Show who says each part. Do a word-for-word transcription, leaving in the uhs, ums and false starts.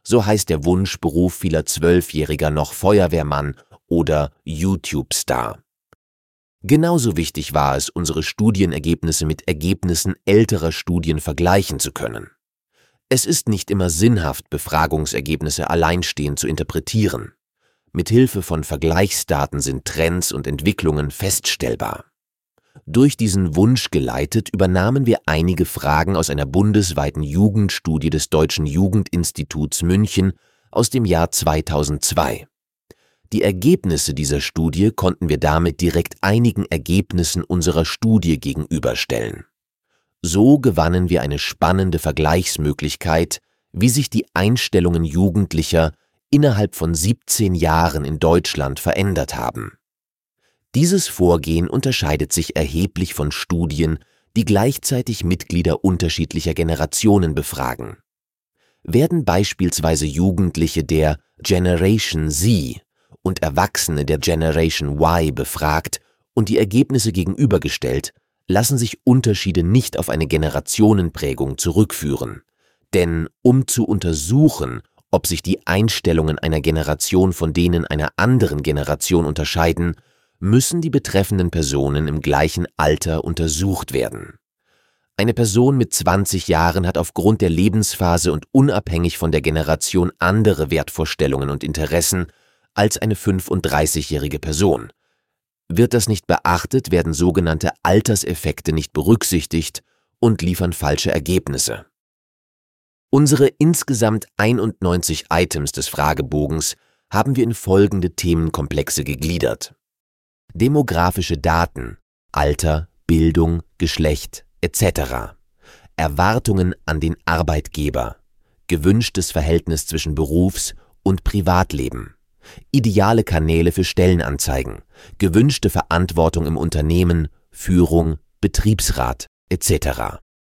Speaker 1: So heißt der Wunschberuf vieler Zwölfjähriger noch Feuerwehrmann oder YouTube-Star. Genauso wichtig war es, unsere Studienergebnisse mit Ergebnissen älterer Studien vergleichen zu können. Es ist nicht immer sinnhaft, Befragungsergebnisse alleinstehend zu interpretieren. Mithilfe von Vergleichsdaten sind Trends und Entwicklungen feststellbar. Durch diesen Wunsch geleitet übernahmen wir einige Fragen aus einer bundesweiten Jugendstudie des Deutschen Jugendinstituts München aus dem Jahr zweitausendzwei. Die Ergebnisse dieser Studie konnten wir damit direkt einigen Ergebnissen unserer Studie gegenüberstellen. So gewannen wir eine spannende Vergleichsmöglichkeit, wie sich die Einstellungen Jugendlicher innerhalb von siebzehn Jahren in Deutschland verändert haben. Dieses Vorgehen unterscheidet sich erheblich von Studien, die gleichzeitig Mitglieder unterschiedlicher Generationen befragen. Werden beispielsweise Jugendliche der Generation Z und Erwachsene der Generation Y befragt und die Ergebnisse gegenübergestellt, lassen sich Unterschiede nicht auf eine Generationenprägung zurückführen. Denn um zu untersuchen, ob sich die Einstellungen einer Generation von denen einer anderen Generation unterscheiden, müssen die betreffenden Personen im gleichen Alter untersucht werden. Eine Person mit zwanzig Jahren hat aufgrund der Lebensphase und unabhängig von der Generation andere Wertvorstellungen und Interessen als eine fünfunddreißigjährige Person. Wird das nicht beachtet, werden sogenannte Alterseffekte nicht berücksichtigt und liefern falsche Ergebnisse. Unsere insgesamt einundneunzig Items des Fragebogens haben wir in folgende Themenkomplexe gegliedert: Demografische Daten, Alter, Bildung, Geschlecht et cetera, Erwartungen an den Arbeitgeber, gewünschtes Verhältnis zwischen Berufs- und Privatleben, ideale Kanäle für Stellenanzeigen, gewünschte Verantwortung im Unternehmen, Führung, Betriebsrat et cetera.